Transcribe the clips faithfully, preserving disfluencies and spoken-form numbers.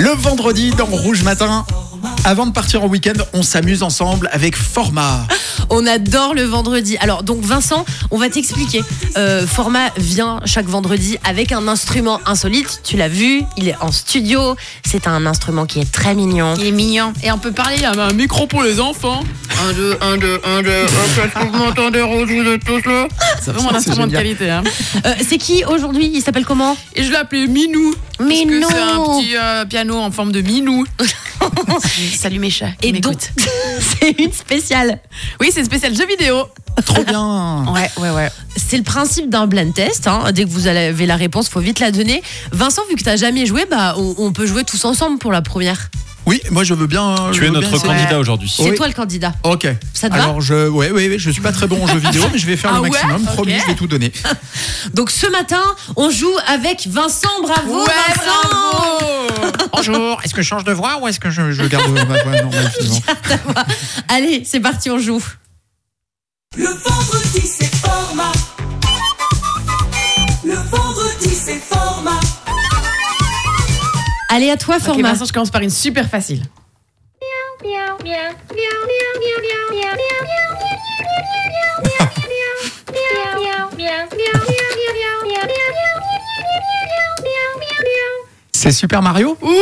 Le vendredi dans Rouge Matin. Avant de partir en week-end, on s'amuse ensemble avec Format. On adore le vendredi. Alors donc Vincent, on va t'expliquer. Euh, Format vient chaque vendredi avec un instrument insolite. Tu l'as vu, il est en studio. C'est un instrument qui est très mignon. Il est mignon. Et on peut parler, il y a un micro pour les enfants. Un, deux, un, deux, un, deux. Est-ce que vous m'entendez, Rose, vous êtes tous là? C'est vraiment un instrument de qualité. Hein. Euh, c'est qui aujourd'hui? Il s'appelle comment? Et je l'ai appelé Minou. Minou. Parce que c'est un petit euh, piano en forme de Minou. Salut mes chats. Et donc, c'est une spéciale. Oui, c'est une spéciale jeu vidéo. Trop bien. Ouais, ouais, ouais. C'est le principe d'un blind test. Hein. Dès que vous avez la réponse, faut vite la donner. Vincent, vu que t'as jamais joué, bah, on, on peut jouer tous ensemble pour la première. Oui, moi je veux bien. Tu je es veux notre bien candidat essayer. aujourd'hui. C'est Oui. toi le candidat. Ok. Ça te va? Alors je, ouais, ouais, ouais, je suis pas très bon en jeux vidéo, mais je vais faire Ah le ouais maximum. Ok. Promis, je vais tout donner. Donc ce matin, on joue avec Vincent. Bravo, Ouais, Vincent. bravo. Bonjour. Est-ce que je change de voix ou est-ce que je, je garde ma voix normale finalement? Allez, c'est parti, on joue. Le vendredi c'est Format. Le vendredi c'est Format. Allez, à toi, Ok, Format. Vincent, je commence par une super facile. C'est Super Mario? Ouais,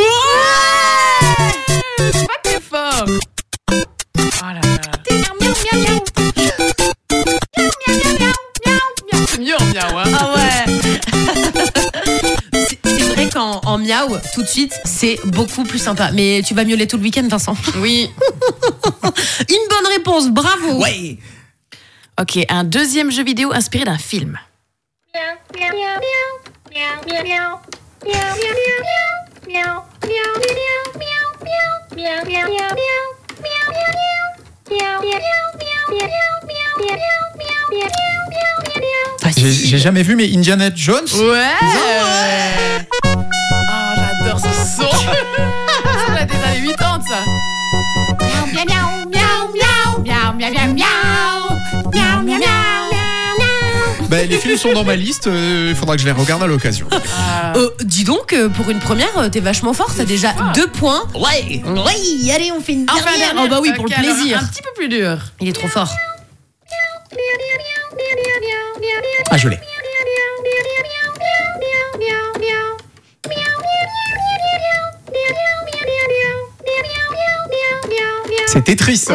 c'est pas très fort. Oh là là. C'est mieux en miaou, hein. Ah ouais. C'est c'est vrai qu'en en miaou, tout de suite, c'est beaucoup plus sympa. Mais tu vas miauler tout le week-end, Vincent. Oui. Une bonne réponse, bravo. Ouais. Ok, un deuxième jeu vidéo inspiré d'un film. J'ai j'ai jamais vu, mais Indiana Jones. Ouais. Oh, j'adore ce son. Ça date des années quatre-vingt-dix, ça. Bah, les films sont dans ma liste. Il faudra que je les regarde à l'occasion. Ah. Euh, dis donc, euh, pour une première, euh, t'es vachement fort. T'as déjà fort. deux points. Ouais. Oui, allez, on fait une Enfin, dernière. dernière. Oh bah oui, pour Ok, le plaisir. alors, un petit peu plus dur. Il est trop fort. Ah, je l'ai. C'est Tetris. Ça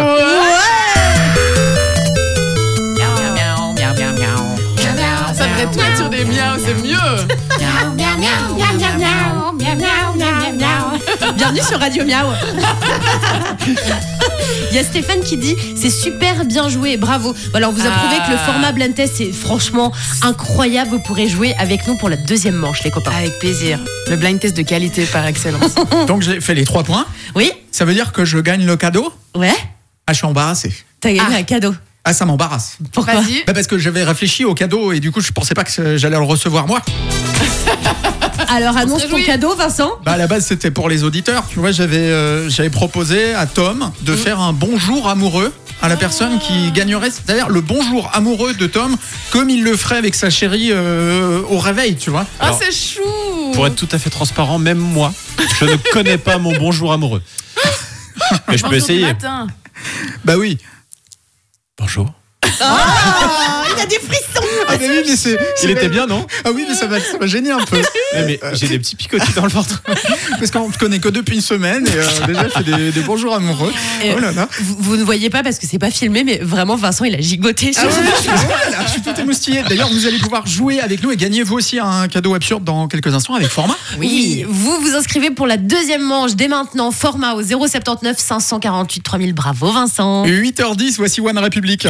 devrait tout être sur des miaus, c'est mieux. Bienvenue sur Radio Miaou. Il y a Stéphane qui dit c'est super bien joué, bravo. Voilà, on vous a Ah. prouvé que le format blind test c'est franchement incroyable. Vous pourrez jouer avec nous pour la deuxième manche, les copains. Avec plaisir. Le blind test de qualité par excellence. Donc j'ai fait les trois points. Oui. Ça veut dire que je gagne le cadeau? Ouais. Ah, je suis embarrassé. T'as gagné Ah. un cadeau. Ah, ça m'embarrasse. Pourquoi? Vas-y. Bah parce que j'avais réfléchi au cadeau et du coup je pensais pas que j'allais le recevoir moi. Alors annonce se ton réjouit. cadeau, Vincent. Bah à la base c'était pour les auditeurs. Tu vois, j'avais euh, j'avais proposé à Tom de faire un bonjour amoureux à la personne qui gagnerait, c'est-à-dire le bonjour amoureux de Tom comme il le ferait avec sa chérie euh, au réveil, tu vois. Oh, Alors, c'est chou. Pour être tout à fait transparent, même moi, je ne connais pas mon bonjour amoureux. Mais je peux Bonjour du essayer. matin. Bah oui. Bonjour. Il a des frissons. Ah mais oui, mais c'est, c'est Il était bien, non? Ah oui, mais ça m'a, ça m'a gêné un peu. Ouais, mais j'ai des petits picotis dans le ventre. Parce qu'on te connaît que depuis une semaine et euh, déjà je fais des, des bonjours amoureux. Et Oh là là. Vous, vous ne voyez pas parce que c'est pas filmé, mais vraiment Vincent il a gigoté sur Ah ouais, je, suis, oh là là, je suis tout émoustillé. D'ailleurs, vous allez pouvoir jouer avec nous et gagner vous aussi un cadeau absurde dans quelques instants avec Format. Oui, vous vous inscrivez pour la deuxième manche dès maintenant, format au zéro sept neuf cinq cent quarante-huit trois mille. Bravo Vincent. huit heures dix, voici One République.